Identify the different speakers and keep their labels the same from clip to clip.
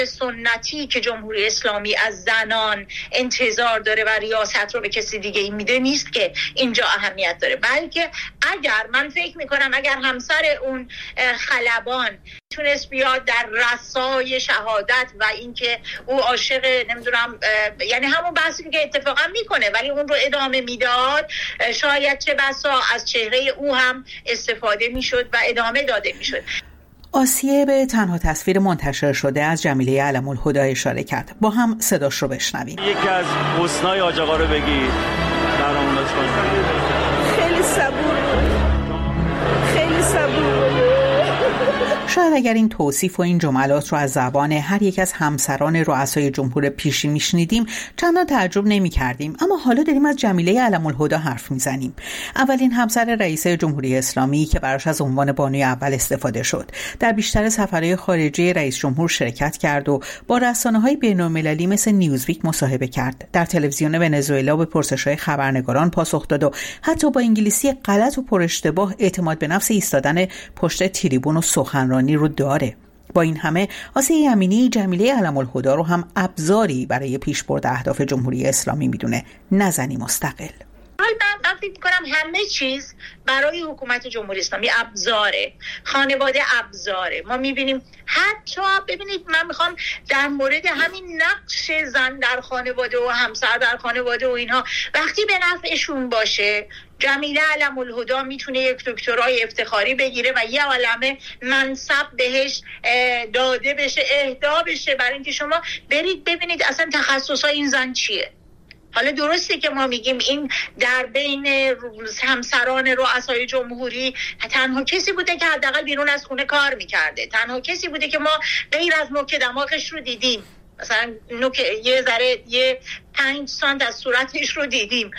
Speaker 1: سنتی که جمهوری اسلامی از زنان انتظار داره و ریاست رو به کسی دیگه میده نیست که اینجا اهمیت داره، بلکه اگر من فکر میکنم اگر همسر اون خلبان تونست بیاد در رسای شهادت و اینکه او عاشق نمیدونم یعنی همون بحثی که اتفاقا میکنه ولی اون رو ادامه میداد، شاید چه بسا از چهره او هم استفاده میشد و ادامه داده میشد.
Speaker 2: آسیه به تنها تصویر منتشر شده از جمیله علم‌الهدی اشاره کرد. با هم صداش رو بشنویم.
Speaker 3: یکی از حسنای حاج آقا رو بگید برامونش کنید.
Speaker 4: خیلی صبور خیلی صبور.
Speaker 2: شاید اگر این توصیف و این جملات رو از زبان هر یک از همسران رؤسای جمهور پیشین میشنیدیم چندان تعجب نمی‌کردیم، اما حالا داریم از جمیله علم‌الهدی حرف میزنیم. اولین همسر رئیس جمهوری اسلامی که براش از عنوان بانوی اول استفاده شد، در بیشتر سفرهای خارجی رئیس جمهور شرکت کرد و با رسانه‌های بین‌المللی مثل نیوزویک مصاحبه کرد. در تلویزیون ونزوئلا به پرسش‌های خبرنگاران پاسخ داد و حتی با انگلیسی غلط و پر اشتباه اعتماد به نفس ایستادن پشت تریبون و سخنرانی رو داره. با این همه آسیه امینی جمیله علم‌الهدی رو هم ابزاری برای پیشبرد اهداف جمهوری اسلامی میدونه، نه زنی مستقل.
Speaker 1: من فکر می‌کنم همه چیز برای حکومت جمهوری اسلامی ابزاره، خانواده ابزاره. ما می‌بینیم حتی ببینید من می‌خوام در مورد همین نقش زن در خانواده و همسر در خانواده و اینها وقتی به نفعشون باشه، جمیله علم‌الهدی میتونه یک دکترای افتخاری بگیره و یه عالمه منصب بهش داده بشه، اهدا بشه، برای اینکه شما برید ببینید اصلا تخصصای این زن چیه. حالا درسته که ما میگیم این در بین همسران رؤسای جمهوری تنها کسی بوده که حداقل بیرون از خونه کار میکرده، تنها کسی بوده که ما غیر از نوک دماغش رو دیدیم، مثلا یه 5 سانت از صورتش رو دیدیم،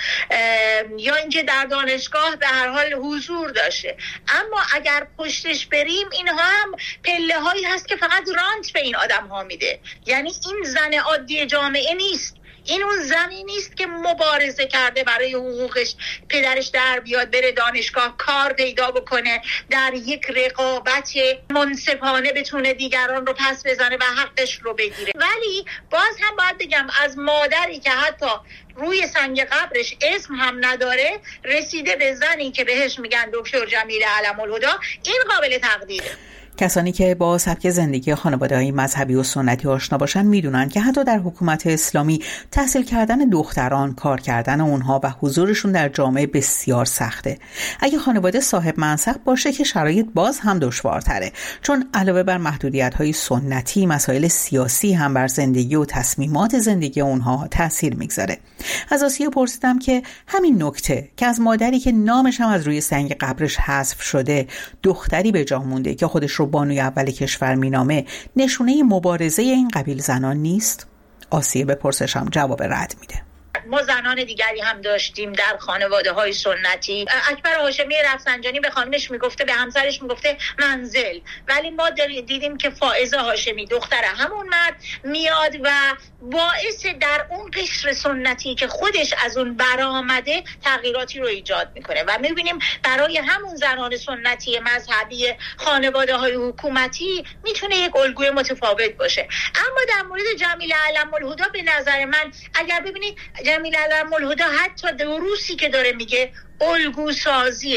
Speaker 1: یا اینکه در دانشگاه به هر حال حضور داشته. اما اگر پشتش بریم اینها هم پله هایی هست که فقط رانت به این آدم ها میده. یعنی این زن عادی جامعه نیست، این اون زنی نیست که مبارزه کرده برای حقوقش، پدرش در بیاد بره دانشگاه کار پیدا بکنه، در یک رقابت منصفانه بتونه دیگران رو پس بزنه و حقش رو بگیره. ولی باز هم باید بگم از مادری که حتی روی سنگ قبرش اسم هم نداره رسیده به زنی که بهش میگن دکتر جمیله علم‌الهدی، این قابل تقدیره.
Speaker 2: کسانی که با سبک زندگی خانواده‌های مذهبی و سنتی آشنا باشن میدونن که حتی در حکومت اسلامی تحصیل کردن دختران، کار کردن اونها و حضورشون در جامعه بسیار سخته. اگه خانواده صاحب منصب باشه که شرایط باز هم دشوارتره، چون علاوه بر محدودیت‌های سنتی، مسائل سیاسی هم بر زندگی و تصمیمات زندگی اونها تأثیر میگذاره. از آسیه پرسیدم که همین نکته که از مادری که نامش هم از روی سنگ قبرش حذف شده دختری به جا مونده که خودش رو بانوی اول کشور مینامه، نشونه مبارزه این قبیل زنان نیست؟ آسیه به پرسشم جواب رد میده.
Speaker 1: ما زنان دیگری هم داشتیم در خانواده های سنتی. اکبر هاشمی رفسنجانی به خانمش میگفته، به همسرش میگفته منزل، ولی ما دیدیم که فائزه هاشمی دختر همون مرد میاد و باعث در اون قشر سنتی که خودش از اون برآمده تغییراتی رو ایجاد میکنه و میبینیم برای همون زنان سنتی مذهبی خانواده های حکومتی میتونه یک الگوی متفاوت باشه. اما در مورد جمیله علم‌الهدی به نظر من اگر ببینید جمیله علم‌الهدی حتی دروسی که داره میگه الگو سازی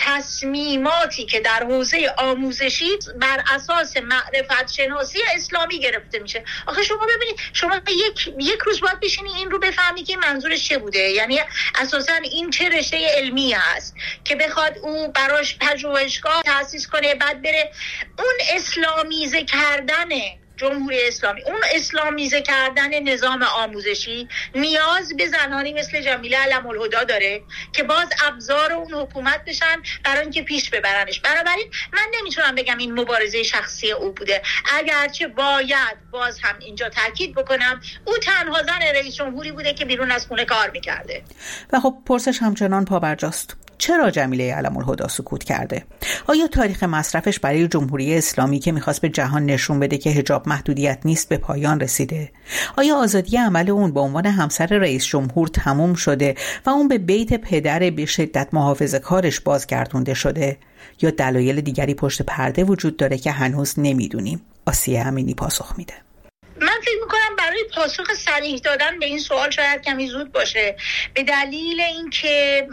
Speaker 1: تصمیماتی که در حوزه آموزشی بر اساس معرفت شناسی اسلامی گرفته میشه. آخه شما ببینید شما یک روز باید بشینی این رو بفهمی که منظورش چه بوده، یعنی اساسا این چه رشته علمی هست که بخواد او براش پژوهشگاه تأسیس کنه، بعد بره اون اسلامیزه کردن جمهوری اسلامی، اون اسلامیزه کردن نظام آموزشی نیاز به زنانی مثل جمیله علم‌الهدی داره که باز ابزار اون حکومت بشن برای اینکه پیش ببرنش. بنابراین من نمیتونم بگم این مبارزه شخصی او بوده، اگرچه باید باز هم اینجا تاکید بکنم او تنها زن رئیس جمهوری بوده که بیرون از خونه کار میکرده.
Speaker 2: و خب پرسش همچنان پابرجاست، چرا جمیله علم‌الهدی سکوت کرده؟ آیا تاریخ مصرفش برای جمهوری اسلامی که میخواست به جهان نشون بده که حجاب محدودیت نیست به پایان رسیده؟ آیا آزادی عمل اون به عنوان همسر رئیس جمهور تموم شده و اون به بیت پدر به شدت محافظه‌کارش بازگردونده شده؟ یا دلایل دیگری پشت پرده وجود داره که هنوز نمیدونیم؟ آسیه امینی پاسخ میده.
Speaker 1: فکر میکنم برای پاسخ صریح دادن به این سوال شاید کمی زود باشه، به دلیل اینکه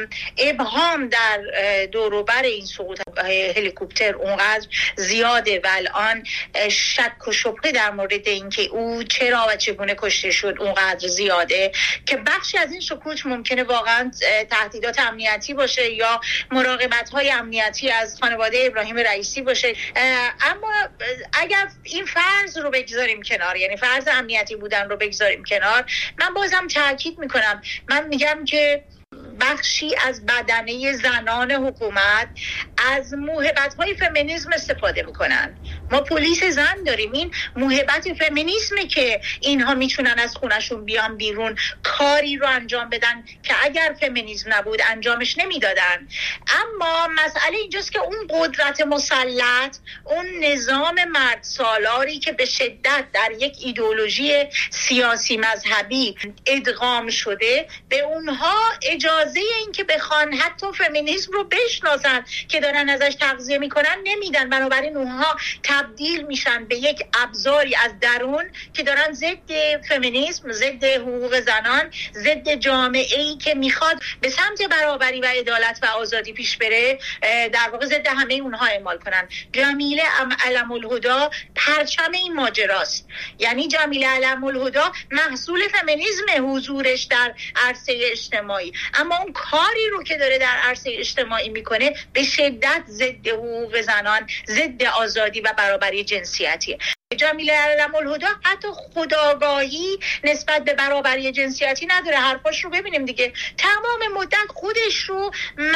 Speaker 1: ابهام در دور و بر این سقوط هلیکوپتر اونقدر زیاده و الان شک و شبهه در مورد اینکه او چرا و چگونه کشته شد اونقدر زیاده که بخشی از این سکوت ممکنه واقعا تهدیدات امنیتی باشه یا مراقبت‌های امنیتی از خانواده ابراهیم رئیسی باشه. اما اگر این فرض رو بگذاریم کنار، یعنی فرض امنیتی بودن رو بگذاریم کنار، من بازم تاکید میکنم، من میگم که بخشی از بدنه زنان حکومت از موهبت‌های فمینیسم استفاده میکنن. ما پلیس زن داریم، این موهبت فمینیسمه که اینها میتونن از خونشون بیان بیرون کاری رو انجام بدن که اگر فمینیسم نبود انجامش نمیدادن. اما مسئله اینجاست که اون قدرت مسلط، اون نظام مرد سالاری که به شدت در یک ایدئولوژی سیاسی مذهبی ادغام شده، به اونها اجازه این که بخوان حتی فمینیسم رو بشناسن که دارن ازش تغذیه میکنن نمیدن. بنابراین اونها تبدیل میشن به یک ابزاری از درون که دارن ضد فمینیسم، ضد حقوق زنان، ضد جامعه‌ای که میخواد به سمت برابری و عدالت و آزادی پیش بره، در واقع ضد همه اونها اعمال کنن. جمیله علم الهدا پرچم این ماجراست، یعنی جمیله علم الهدا محصول فمینیسم حضورش در عرصه اجتماعی، اما اون کاری رو که داره در عرصه اجتماعی میکنه به شدت ضد حقوق زنان، ضد آزادی و برابری جنسیتیه. جمیله علم الهدا حتی خودآگاهی نسبت به برابری جنسیتی نداره. حرفاش رو ببینیم دیگه، تمام مدت خودش رو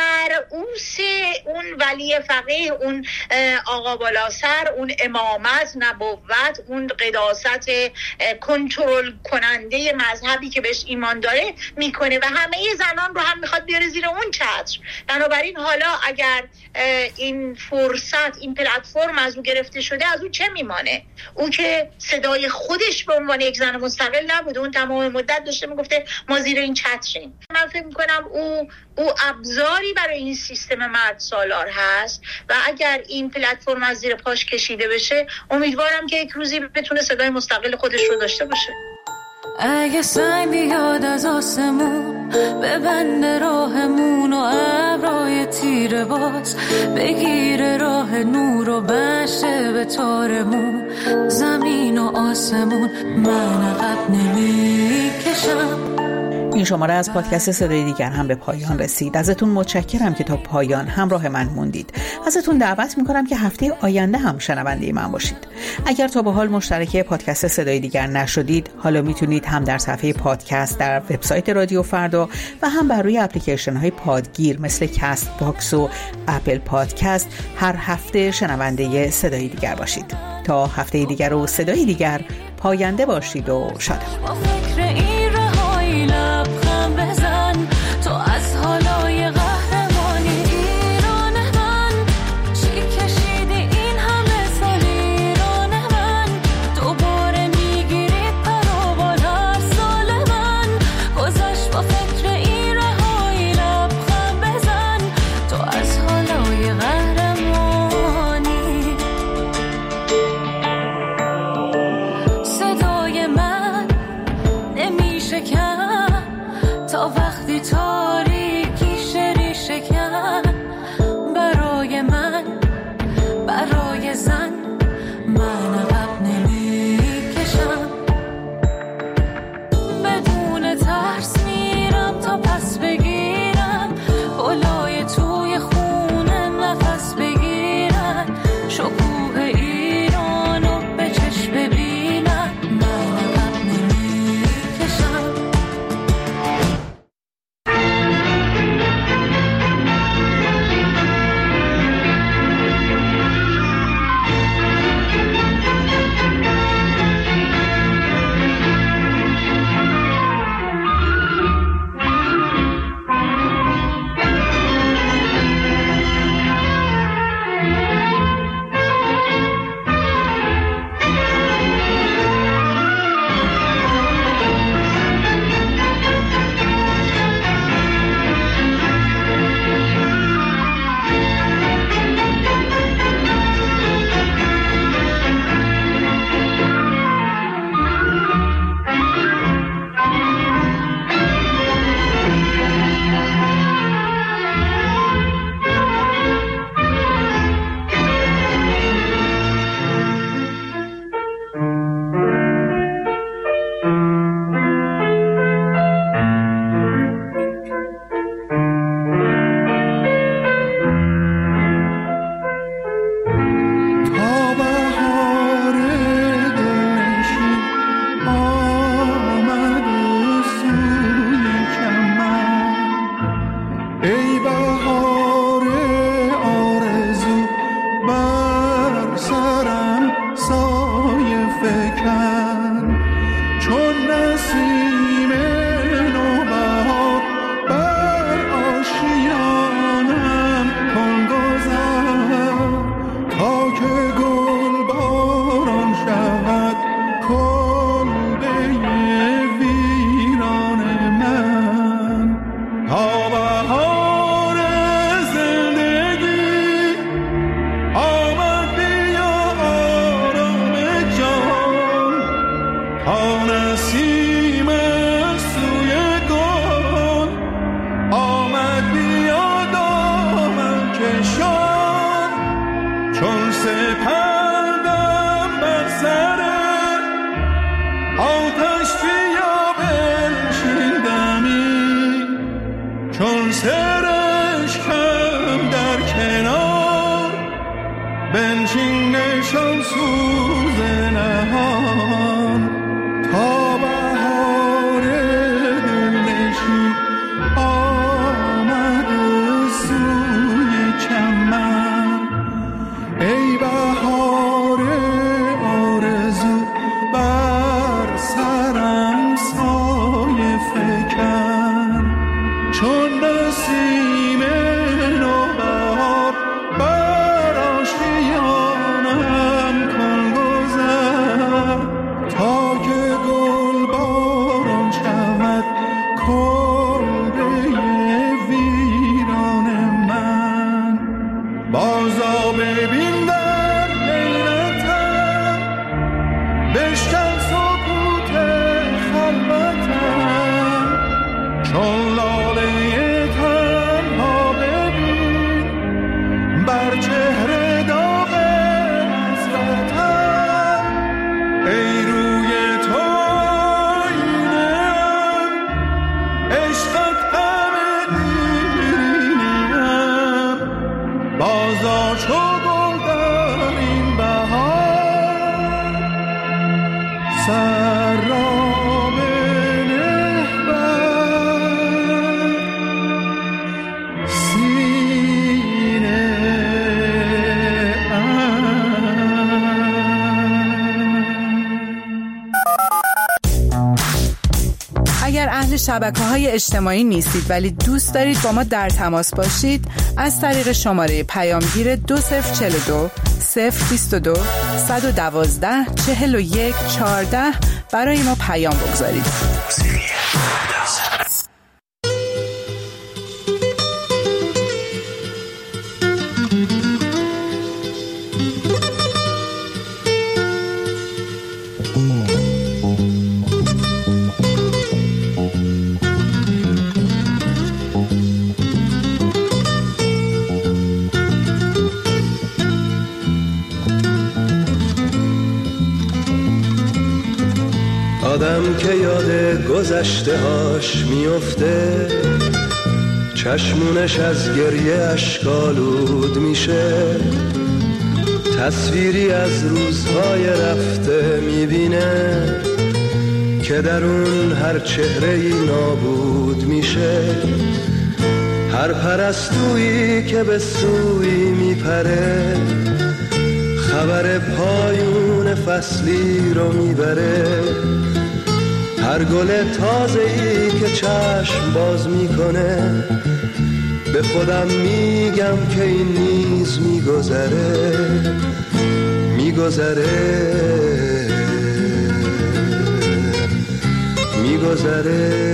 Speaker 1: مرعوس اون ولی فقیه، اون آقا بالاسر، اون امامت، نبوت، اون قداست کنترل کننده مذهبی که بهش ایمان داره میکنه و همه زنان رو هم میخواد بیاره زیر اون چتر. بنابراین حالا اگر این فرصت، این پلتفرم از او گرفته شده، از او چه میمانه؟ اون که صدای خودش به عنوان یک زن مستقل نبوده، اون تمام مدت داشته میگفته ما زیر این چتریم. من فکر میکنم او ابزاری برای این سیستم مرد سالار هست و اگر این پلتفرم از زیر پاش کشیده بشه، امیدوارم که یک روزی بتونه صدای مستقل خودش رو داشته باشه.
Speaker 5: اگه سنگ بیاد از آسمون ببنده راهمون و ابرای تیره باز بگیره راه نور و بشه به تارمون، زمین و آسمون من عقب نمیکشم.
Speaker 2: این شماره از پادکست صدای دیگر هم به پایان رسید. ازتون متشکرم که تا پایان همراه من موندید. ازتون دعوت میکنم که هفته آینده هم شنونده من باشید. اگر تا به حال مشترک پادکست صدای دیگر نشدید، حالا میتونید هم در صفحه پادکست در وبسایت رادیو فردا و هم بر روی اپلیکیشن های پادگیر مثل کست باکس و اپل پادکست هر هفته شنونده صدای دیگر باشید. تا هفته دیگر و صدای دیگر، پاینده باشید و شادم.
Speaker 5: لبخند بزن تو از حالای قهرمانی ایران من، چی کشیدی این همه سال ایران من، دوباره میگیری پر و بال هر سال من، گذشت با فکر این رهایی لبخند بزن تو از حالای قهرمانی. صدای من نمی
Speaker 6: نسیم نوبهار بر آشیانم کن گذر تا که گل باران شود کلبه ویران من. تا بهار زندگی آمد بیا آرام جان، تا نسیم سوی گل آمد بیا دامن کشان. چون سپندم بر سر آتش بیا بنشین دمی، چون سرشکم در کنار بنشین نشان سوز نهان. تا بهار دلنشین آمد سوی چمن، ای بهار آرزو بر سرم سایه فکن. چون نسیم نوبهار بر آشیانم کن گذر تا که گل باران شود کلبه ویران من. بازا ببین در لیلتم بشکن سکوت خلوتم، چون لاله تنها ببین بر چهره داغ حسرتم. ای روی تو آینه‌ام عشقت غم دیرینه‌ام، بازا چو گل در این بهار سر را بنه بر سینه
Speaker 7: اگر اهل شبکه‌های اجتماعی نیستید ولی دوست دارید با ما در تماس باشید، از طریق شماره پیامگیر 2042 022 112 41 14 برای ما پیام بگذارید.
Speaker 8: آدم که یاد گذشته هاش میفته، چشمونش از گریه اشکالود میشه، تصویری از روزهای رفته میبینه که در اون هر چهره‌ای نابود میشه. هر پرستویی که به سوی میپره خبر پایون فصلی رو میبره. هر گل تازه‌ای که چشم باز میکنه به خودم میگم که این نیز میگذره میگذره میگذره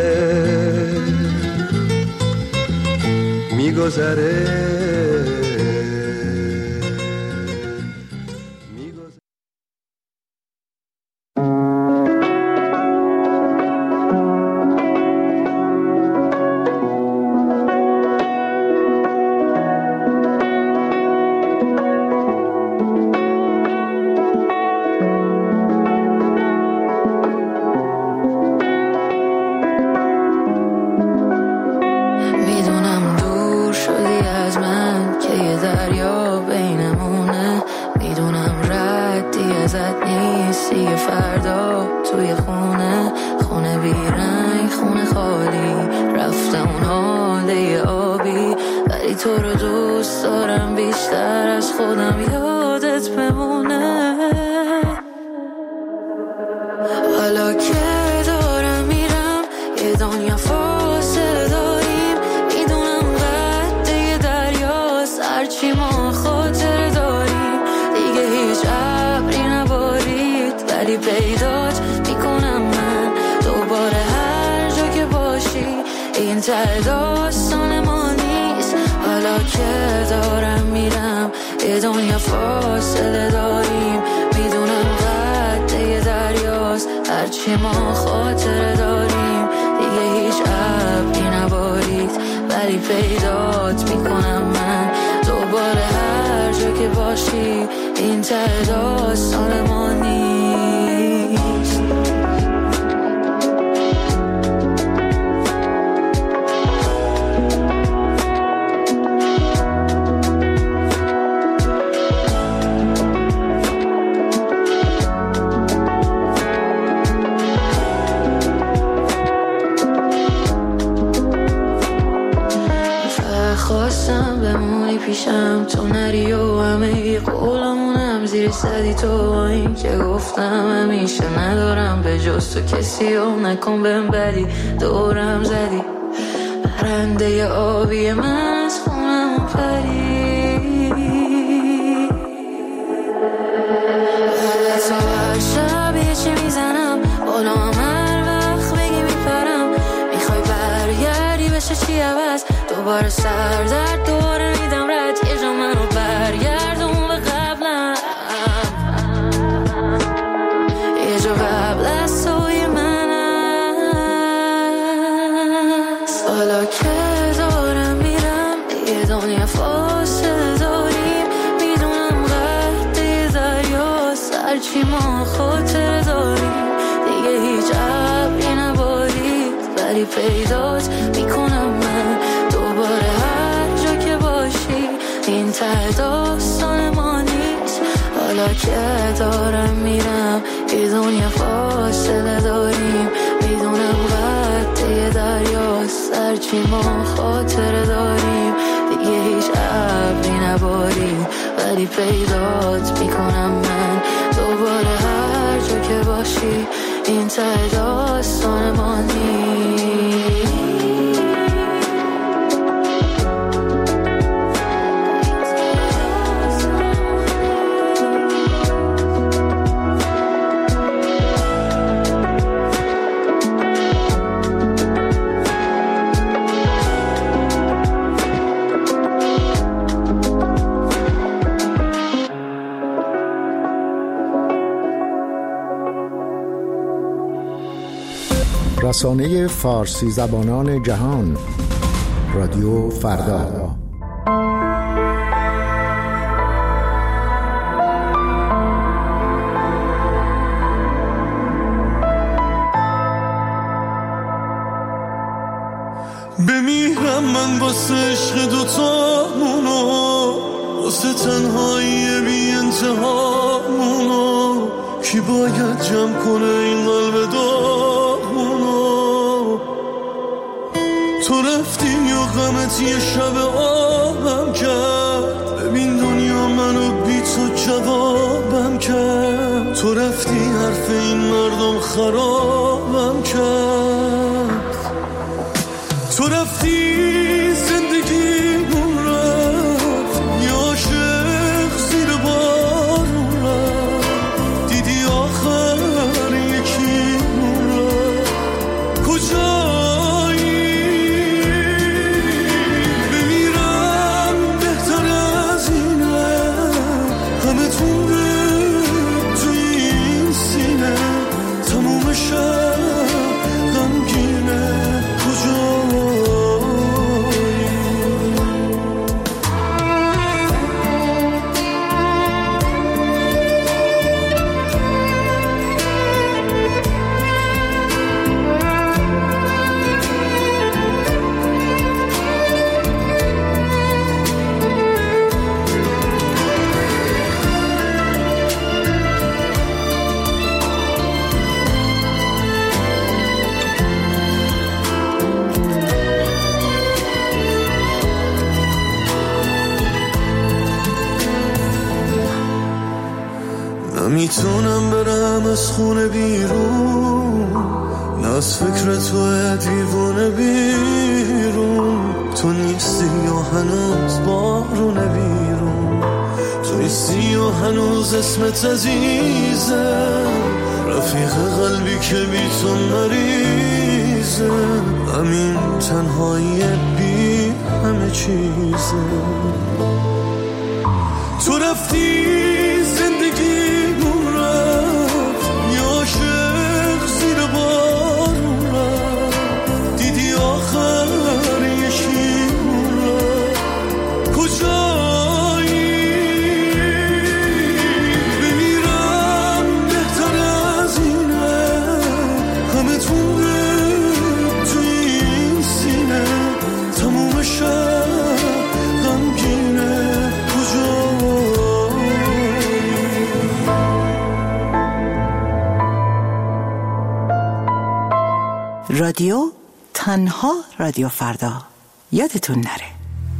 Speaker 8: میگذره.
Speaker 5: تو رو دوست دارم بیشتر از خودم، یادت بمونه. حالا که این ته داستان ما نیست. حالا که دارم میرم یه دنیا فاصله داریم، میدونم قده دریاست هرچی ما خاطره داریم. دیگه هیچ ابری نبارید ولی پیدات میکنم من دوباره هر جا که باشی. این ته داستان ما نیست. خواستم بمونی پیشم تو نری و همه قولمونم زیر صدی تو. این که گفتم همیشه ندارم به جز تو کسی و نکن بهم بدی. دورم زدی پرنده آبی من از خونم پری. بعد تو هر شب یه چی میزنم بالا هم هر وقت بگی میپرم. میخوای برگردی بشه چی عوض دوباره سر درد دوباره میدم رد. یه جا منو برگردون به قبلم، یه جا قبل از توی من هست. حالا که دارم میرم یه دنیا فاصله داریم، میدونم قده دریاست هرچی ما خاطره داریم. دیگه هیچ ابری نبارید ولی پیدات میکنم من دوباره هر جا که باشی. این ته داستان ما نیست. حالا که دارم میرم یه دنیا فاصله داریم، میدونم قده دریاست هرچی ما خاطره داریم. دیگه هیچ ابری نبارید ولی پیدات میکنم من دوباره هر جا که باشی. این ته داستان ما نیست.
Speaker 9: رسانه فارسی زبانان جهان رادیو فردا.
Speaker 6: بمیرم من واسه عشق دوتامونو، واسه تنهایی بی انتهامونو. کی باید جمع کنه این قلب داغمونو؟ تو رفتی یا غمت یه شب آبم کرد. ببین دنیا منو بی تو جوابم کرد. تو رفتی حرف این مردم خرابم کرد. تو رفتی زندگیمون رفت، یه عاشق زیر بارون رفت. دیدی آخر یکیمون رفت. کجایی؟ بمیرم بهتر از اینه، همه تونه توی این سینه. تموم شب غمگینه. نمیتونم برم از خونه بیرون، نه از فکر تو دیوونه بیرون. تو نیستی یا هنوز بارونه بیرون، تو نیستی یا هنوز اسمت عزیزم. رفیق قلبی که بی تو مریضم. چیزه، همین تنهایی بی همه چیزه. تو رفتی زندگی رفت، یا عاشق زیر بارون رفت، دیدی آخر یه شیرون رفت. کجایی بمیرم بهتر از اینه، همه تونه تو این سینه، تموم شب غمگینه.
Speaker 2: رادیو تنها رادیو فردا، یادتون نره.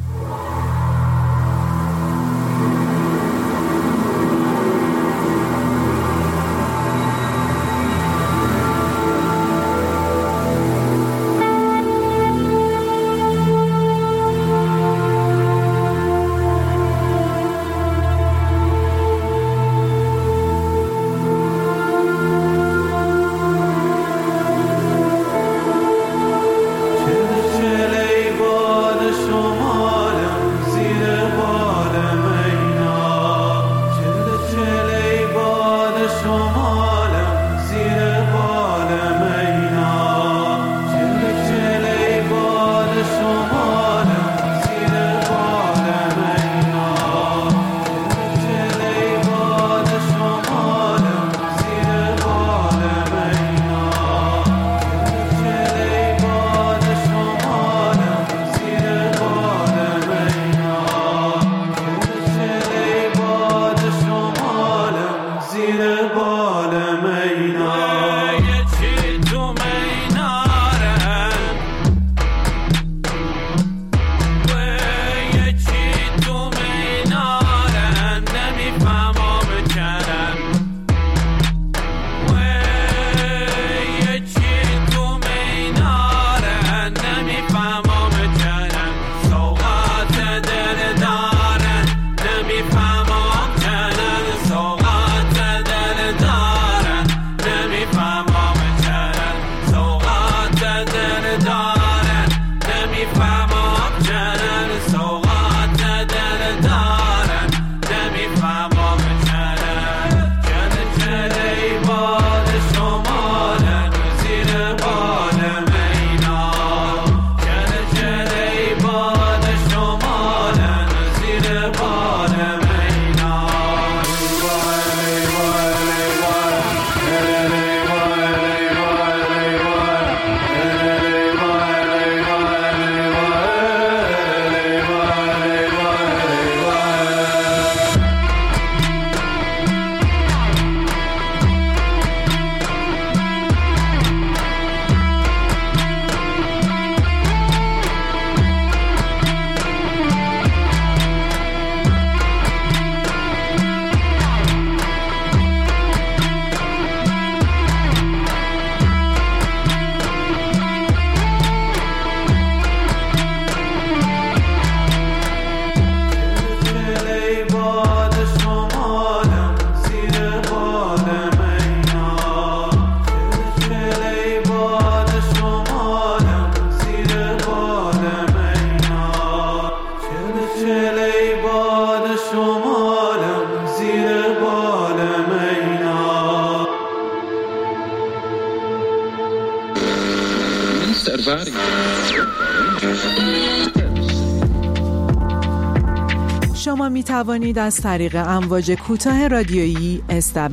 Speaker 7: شما می توانید از طریق امواج کوتاه رادیویی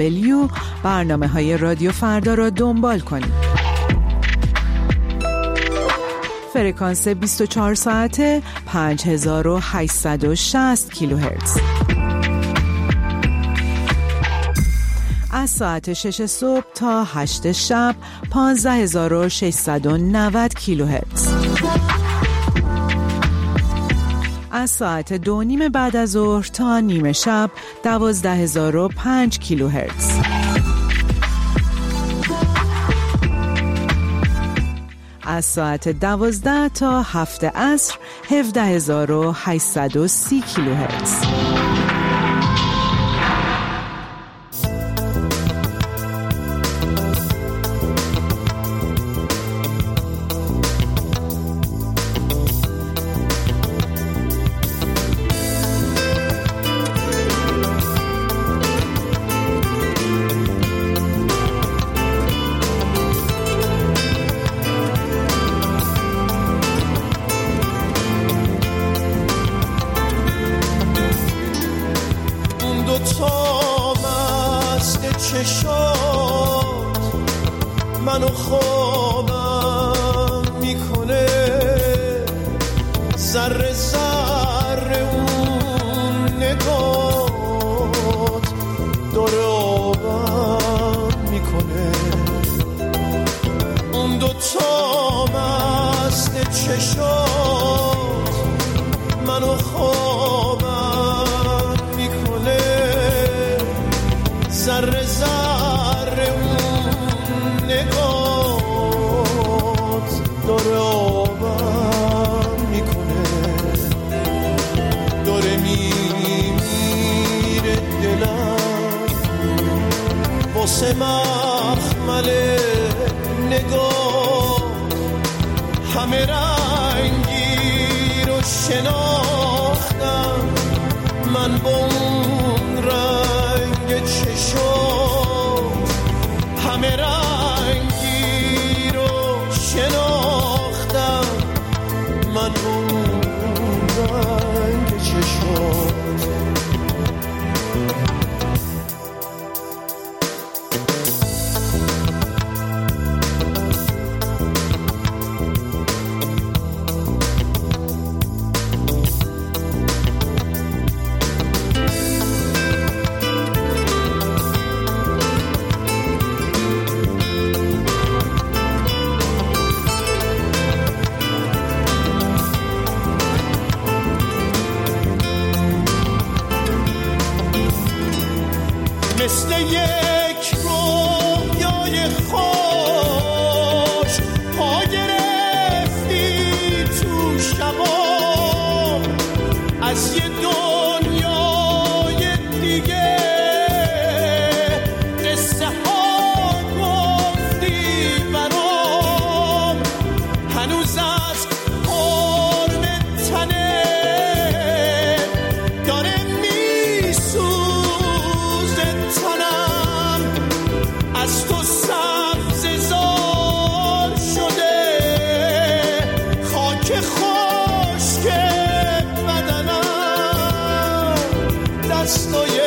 Speaker 7: SW برنامه‌های رادیو فردا را دنبال کنید. فرکانس 24 ساعته 5860 کیلوهرتز. از ساعت 6 صبح تا 8 شب 15690 کیلوهرتز. از ساعت 2:30 بعد از ظهر تا نیمه شب 12005 کیلوهرتز. از ساعت 12 تا 7 عصر 17830 کیلوهرتز.
Speaker 6: منو خوابم میکنه، ذره ذره اون نگات داره آبم میکنه. اون دوتا مست چشات منو خوابم میکنه، ذره ذره اون نگات داره آبم میکنه. داره میمیره دلم واسه مخمل نگاه، همه رنگی رو شناختم من با اون رنگ چشات، همه رنگی رو شناختم من با اون رنگ چشات. مثل یک رویای خوش پا گرفتی تو شبا، از یه دنیای دیگه قصه ها گفتی برام، هنوز از قرب تنه داره از تو سبززار شده، خاک خشک بدنم دستای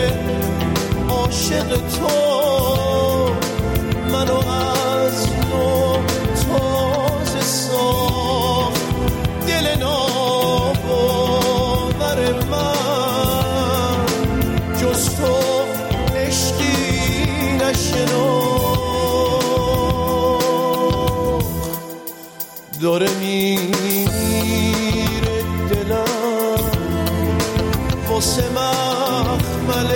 Speaker 6: عاشق تو منو از نو تازه ساخت. دل ناباور من جز تو عشقی نشناخت. داره میره دلم واسه مخمل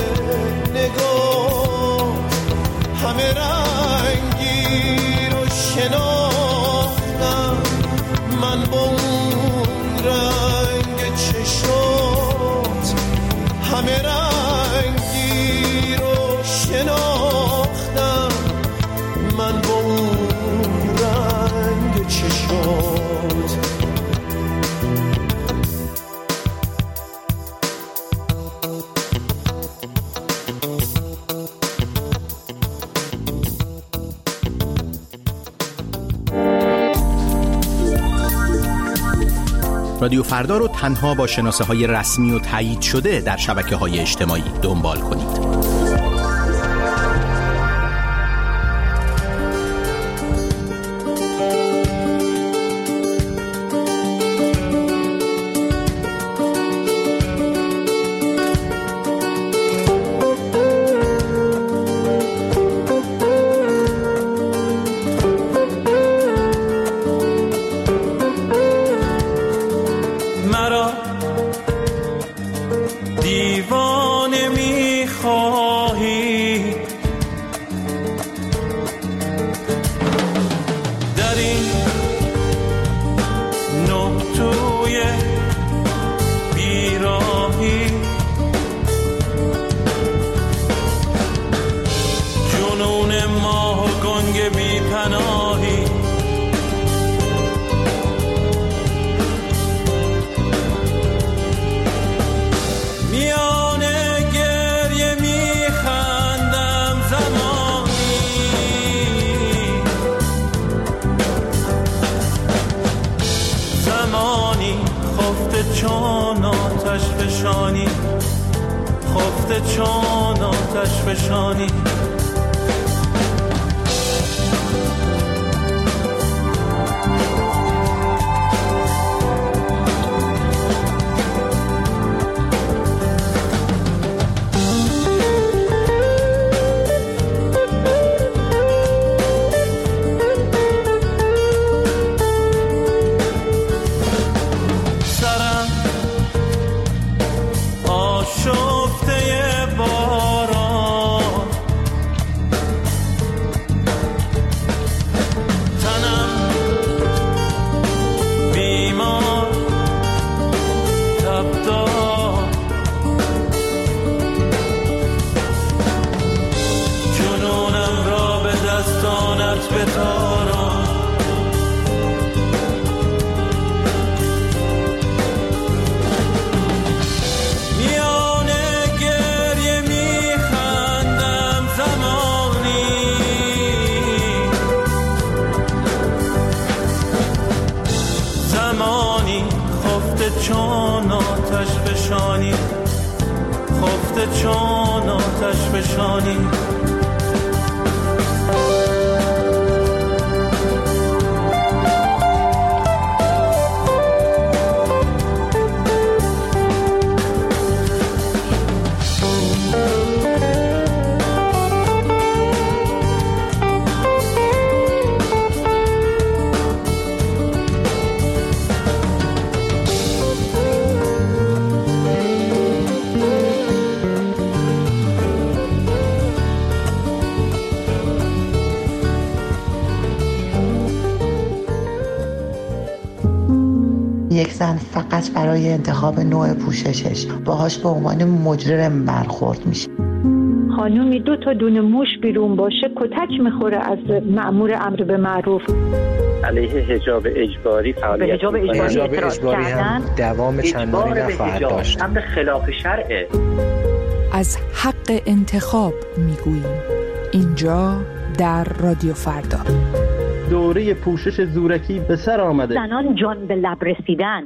Speaker 6: نگاه، همه رنگی رو شناختم من با اون رنگ چشات، همه رنگی رو شناختم من با اون رنگ چشات.
Speaker 10: رادیو فردا رو تنها با شناسه‌های رسمی و تایید شده در شبکه‌های اجتماعی دنبال کنید.
Speaker 11: خفته چون آتش فشانی،
Speaker 6: چشمات به تارا. میانه گریه میخندم زمانی خفته چون آتش بشانی، خفته چون آتش بشانی.
Speaker 11: یک زن فقط برای انتخاب نوع پوششش باهاش به عنوان مجرم برخورد میشه.
Speaker 12: خانومی 2 تا دونه موش بیرون باشه کتک میخوره از مأمور امر به معروف.
Speaker 13: علیه حجاب اجباری فعالیت
Speaker 14: حجاب اجباری هم دوام چندانی نخواهد داشت.
Speaker 13: امر خلاف شرعه.
Speaker 7: از حق انتخاب میگوییم اینجا در رادیو فردا.
Speaker 3: دوره پوشش زورکی به سر آمده.
Speaker 12: زنان جان به لب رسیدن.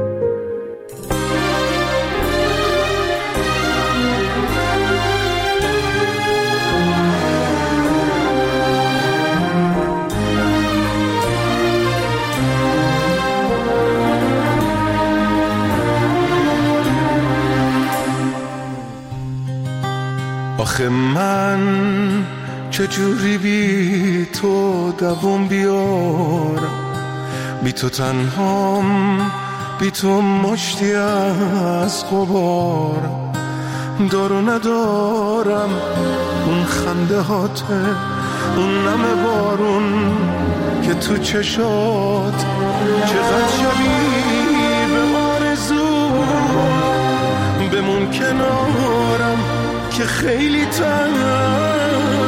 Speaker 6: آخه من چجوری بی تو دوام بیارم، بی تو تنهام، بی تو مشتی از غبارم. دارو ندارم اون خنده هاته، اون نم بارون که تو چشات، چقدر شبیه به آرزو. بمون کنارم که خیلی تنها.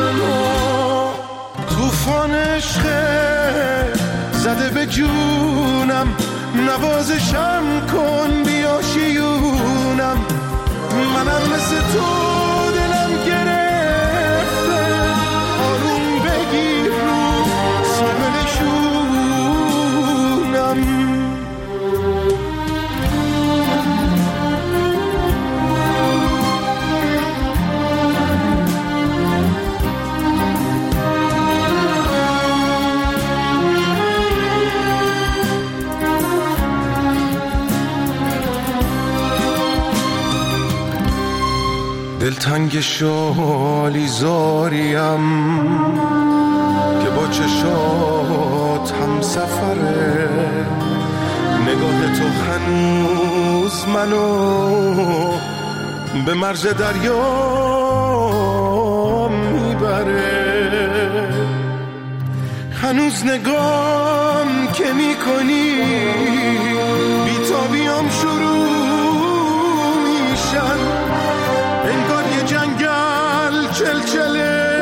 Speaker 6: طوفان عشق زده به جونم، نوازشم کن بیا شیونم. منم مثل تو دلم گرفته، آروم بگیر رو ساحل شونم. دلتنگ شالی زاریم که با چشات هم سفره. نگاه تو هنوز منو به مرز دریا میبره. هنوز نگام که میکنی بیتابیام شروع میشن. انگار یه جنگل چلچله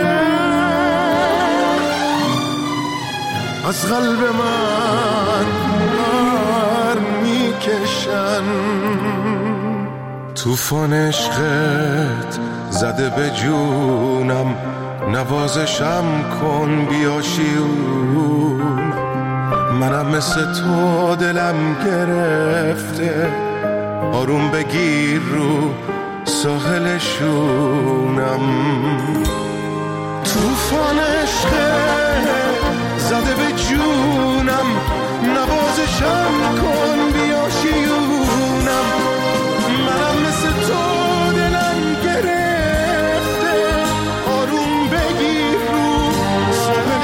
Speaker 6: از قلب من بر میکشن. طوفان عشقت زده به جونم، نوازشم کن بیا شیون. منم مثل تو دلم گرفته، آروم بگیر رو ساحل شونم. طوفان عشق زده به جونم، نوازشم کن بیا شیونم. منم مثل تو دلم گرفته، آروم بگیر رو ساحل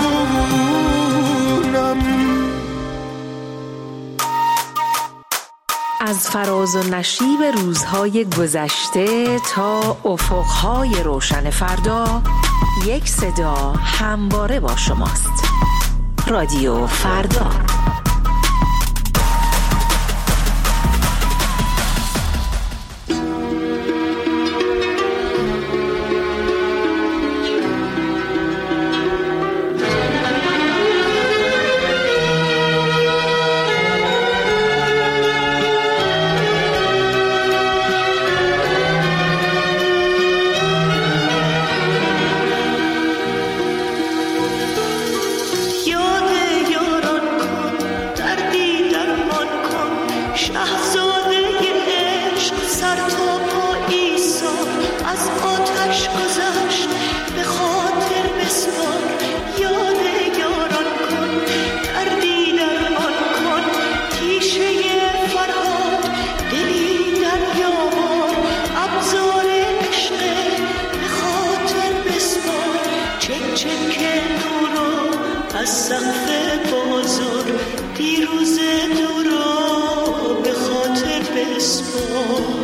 Speaker 6: شونم.
Speaker 15: از فراز و نشیب روزهای گذشته تا افقهای روشن فردا، یک صدا همواره با شماست. رادیو فردا.
Speaker 6: از سقف بازار دیروز دورا به خاطر بسپار.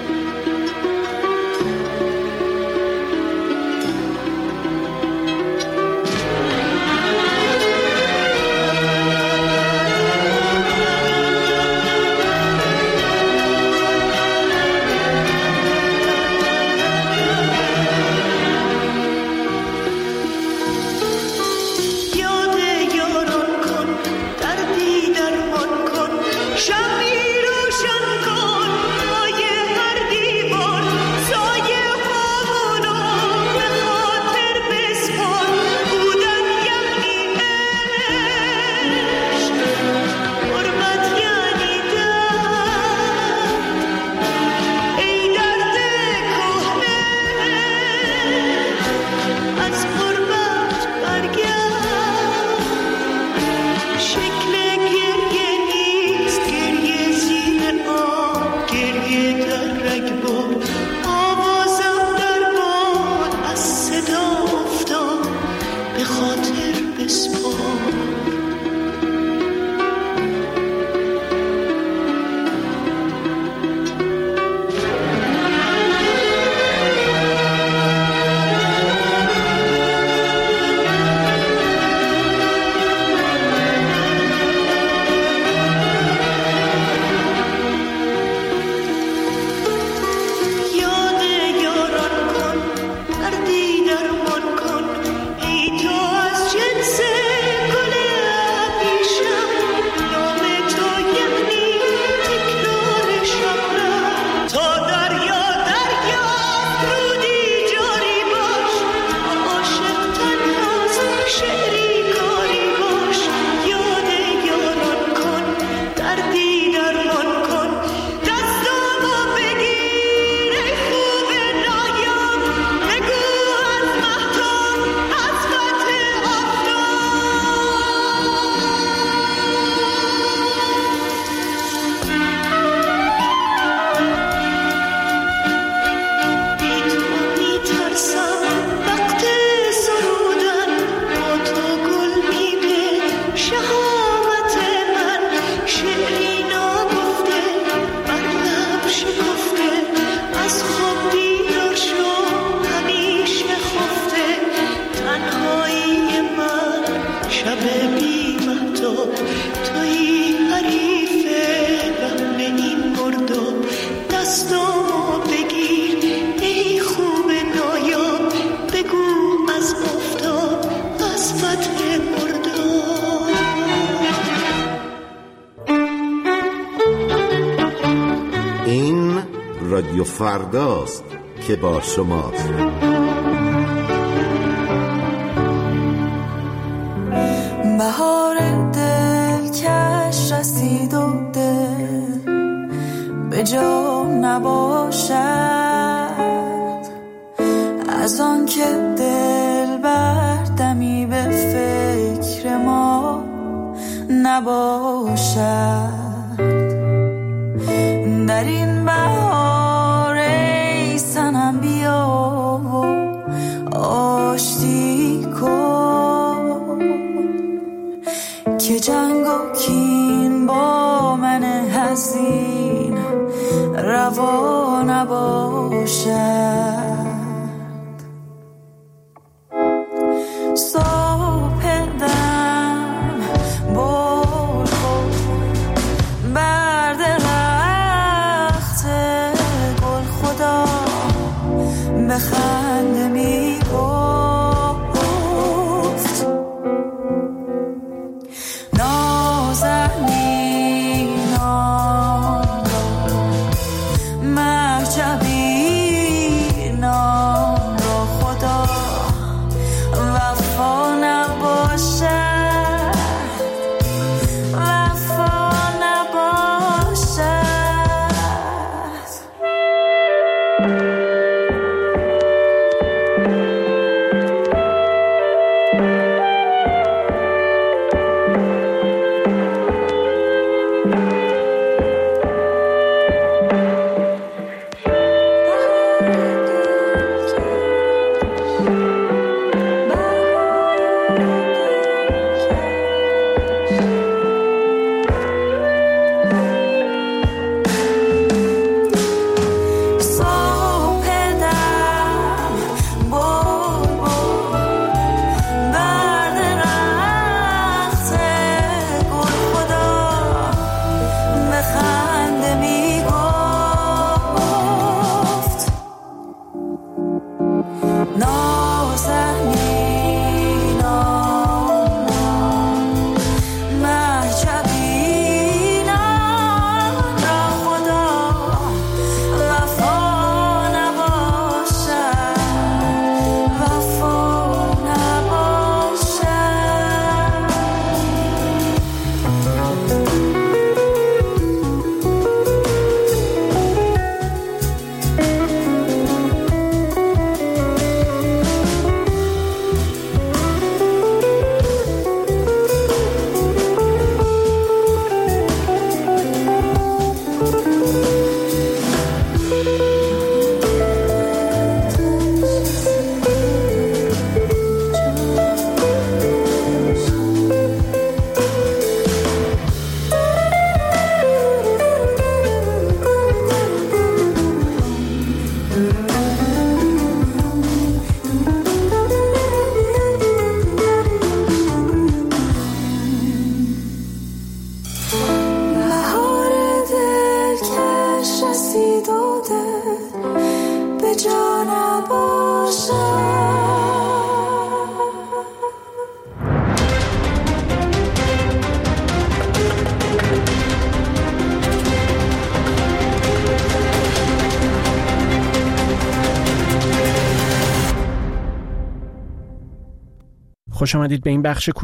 Speaker 16: رادیو فرداست که با شماست.
Speaker 5: بهار دلکش رسید و دل به جا نباشد، از آن که دل بردمی به فکر ما نباشد. در این بهار ای صنم بیا و آشتی کن که جنگ و کین با من حزین روا نباشد. صبح دم بول بر درخت گل خدا بخنده می گفت نازنینان مرجبینان
Speaker 17: خوش آمدید به این بخش